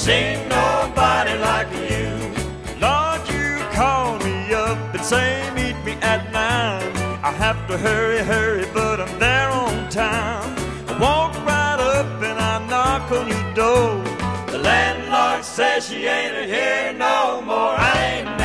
seen nobody like you. Lord, you call me up and say meet me at 9. I have to hurry, hurry, but I'm there on time. I walk right up and I knock on your door. The landlord says she ain't here no more. I ain't